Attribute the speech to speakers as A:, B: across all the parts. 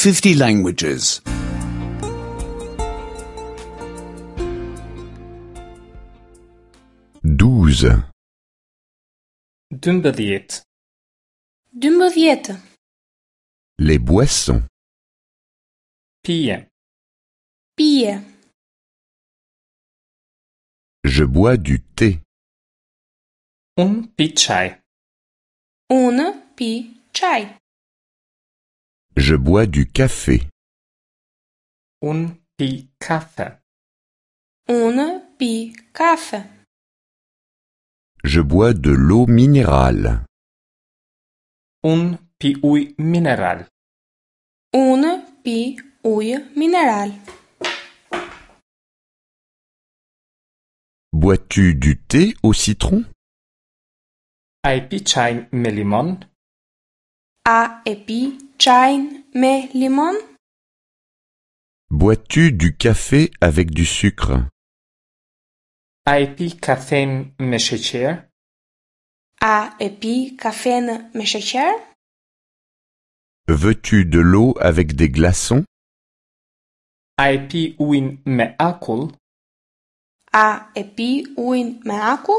A: 50 languages.
B: 12.
C: 12.
D: 12.
B: Les boissons.
C: Pije.
D: Pije.
B: Je bois du thé.
C: Unë pi çaj.
D: Unë pi çaj.
B: Je bois du café.
C: Unë pi kafe.
D: Unë pi kafe.
B: Je bois de l'eau minérale.
C: Unë pi ujë mineral.
D: Unë pi ujë mineral.
B: Bois-tu du thé au citron?
C: A e pi çajin me limon?
D: A e pi çajin me limon?
B: Bois-tu du café avec du sucre?
C: A e pi kafen me sheqer?
D: A e pi kafen me sheqer?
B: Veux-tu de l'eau avec des glaçons?
C: A e pi ujin me akull?
D: A e pi ujin me akull?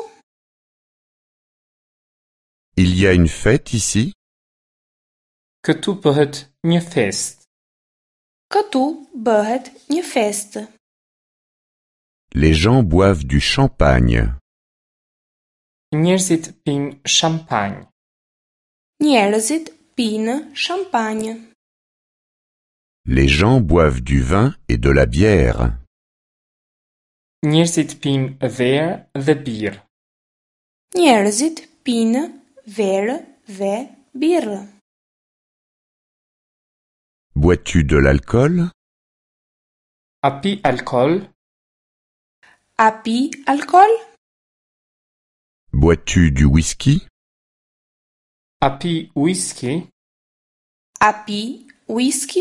B: Il y a une fête ici?
C: Këtu bëhet një fest.
D: Këtu bëhet një festë.
B: Les gens boivent du champagne.
C: Njerëzit pinë shampanjë.
D: Njerëzit pinë shampanjë.
B: Les gens boivent du vin et de la bière.
C: Njerëzit pinë verë dhe birë.
D: Njerëzit pinë verë dhe birë.
B: Bois-tu de l'alcool?
C: A pi alkool?
D: A pi alkool?
B: Bois-tu du whisky?
C: A pi whisky?
D: A pi whisky?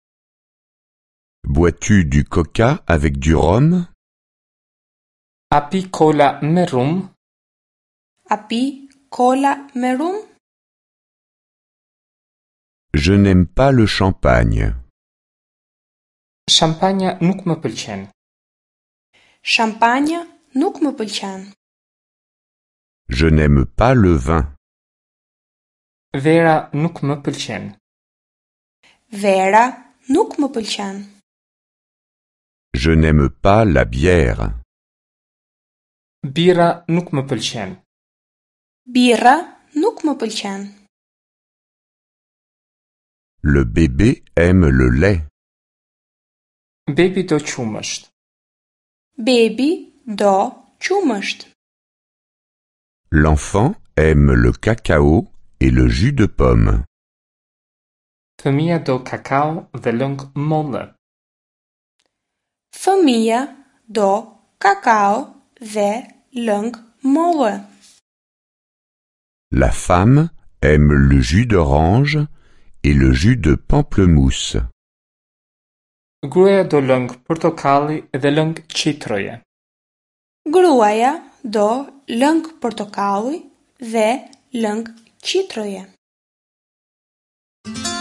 B: Bois-tu du coca avec du rhum?
C: A pi kola me rum?
D: A pi kola me rum?
B: Je n'aime pas le champagne.
C: Shampanja nuk më pëlqen.
D: Shampanja nuk më pëlqen.
B: Je n'aime pas le vin.
C: Vera nuk më pëlqen.
D: Vera nuk më pëlqen.
B: Je n'aime pas la bière.
C: Bira nuk më pëlqen.
D: Birra nuk më pëlqen.
B: Le bébé aime le lait.
C: Bebi do qumësht.
D: Bebi do qumësht.
B: L'enfant aime le cacao et le jus de pomme.
C: Fëmia do kakao dhe lëng molle.
D: Fëmia do kakao dhe lëng molle.
B: La femme aime le jus d'orange et le jus de pamplemousse.
C: Gruaja do lëng portokalli dhe lëng qitroje.
D: Gruaja do lëng portokalli dhe lëng qitroje.